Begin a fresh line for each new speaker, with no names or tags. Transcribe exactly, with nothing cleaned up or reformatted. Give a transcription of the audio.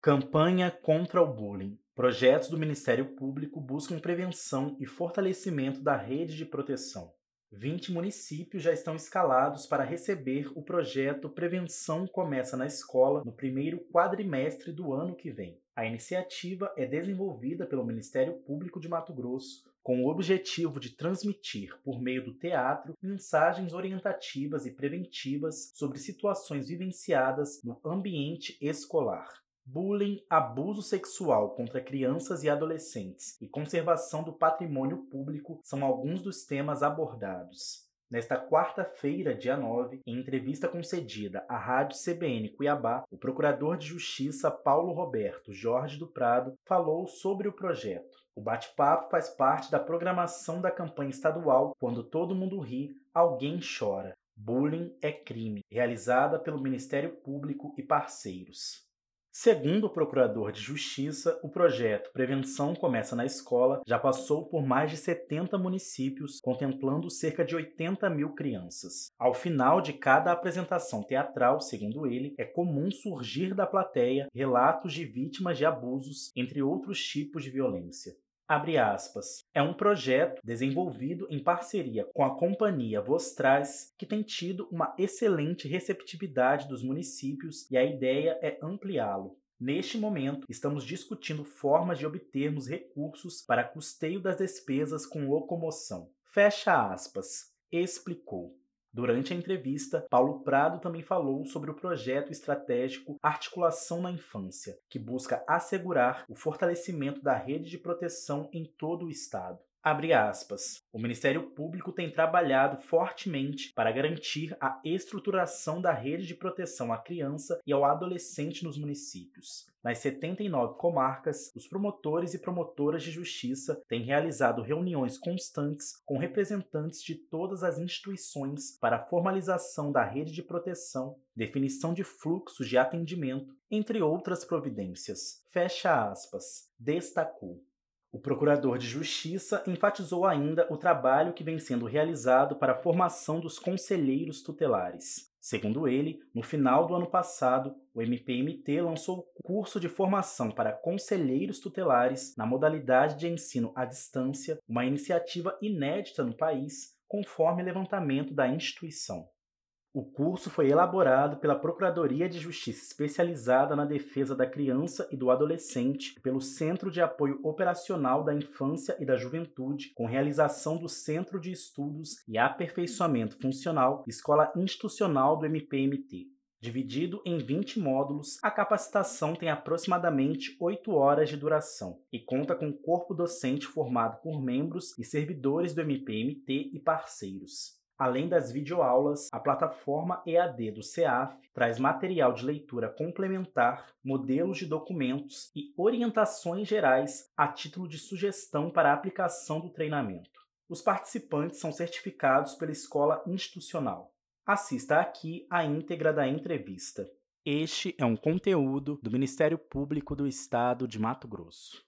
Campanha contra o bullying. Projetos do Ministério Público buscam prevenção e fortalecimento da rede de proteção. vinte municípios já estão escalados para receber o projeto Prevenção Começa na Escola no primeiro quadrimestre do ano que vem. A iniciativa é desenvolvida pelo Ministério Público de Mato Grosso com o objetivo de transmitir, por meio do teatro, mensagens orientativas e preventivas sobre situações vivenciadas no ambiente escolar. Bullying, abuso sexual contra crianças e adolescentes e conservação do patrimônio público são alguns dos temas abordados. Nesta quarta-feira, dia nove, em entrevista concedida à Rádio C B N Cuiabá, o Procurador de Justiça Paulo Roberto Jorge do Prado falou sobre o projeto. O bate-papo faz parte da programação da campanha estadual Quando Todo Mundo Ri, Alguém Chora. Bullying é crime, realizada pelo Ministério Público e parceiros. Segundo o Procurador de Justiça, o projeto Prevenção Começa na Escola já passou por mais de setenta municípios, contemplando cerca de oitenta mil crianças. Ao final de cada apresentação teatral, segundo ele, é comum surgir da plateia relatos de vítimas de abusos, entre outros tipos de violência. Abre aspas. É um projeto desenvolvido em parceria com a companhia Vostraz, que tem tido uma excelente receptividade dos municípios e a ideia é ampliá-lo. Neste momento, estamos discutindo formas de obtermos recursos para custeio das despesas com locomoção. Fecha aspas. Explicou. Durante a entrevista, Paulo Prado também falou sobre o projeto estratégico Articulação na Infância, que busca assegurar o fortalecimento da rede de proteção em todo o estado. Abre aspas. O Ministério Público tem trabalhado fortemente para garantir a estruturação da rede de proteção à criança e ao adolescente nos municípios. Nas setenta e nove comarcas, os promotores e promotoras de justiça têm realizado reuniões constantes com representantes de todas as instituições para a formalização da rede de proteção, definição de fluxos de atendimento, entre outras providências. Fecha aspas. Destacou. O Procurador de Justiça enfatizou ainda o trabalho que vem sendo realizado para a formação dos conselheiros tutelares. Segundo ele, no final do ano passado, o M P M T lançou o curso de formação para conselheiros tutelares na modalidade de ensino à distância, uma iniciativa inédita no país, conforme levantamento da instituição. O curso foi elaborado pela Procuradoria de Justiça Especializada na Defesa da Criança e do Adolescente e pelo Centro de Apoio Operacional da Infância e da Juventude, com realização do Centro de Estudos e Aperfeiçoamento Funcional Escola Institucional do M P M T. Dividido em vinte módulos, a capacitação tem aproximadamente oito horas de duração e conta com um corpo docente formado por membros e servidores do M P M T e parceiros. Além das videoaulas, a plataforma E A D do C E A F traz material de leitura complementar, modelos de documentos e orientações gerais a título de sugestão para a aplicação do treinamento. Os participantes são certificados pela escola institucional. Assista aqui a íntegra da entrevista. Este é um conteúdo do Ministério Público do Estado de Mato Grosso.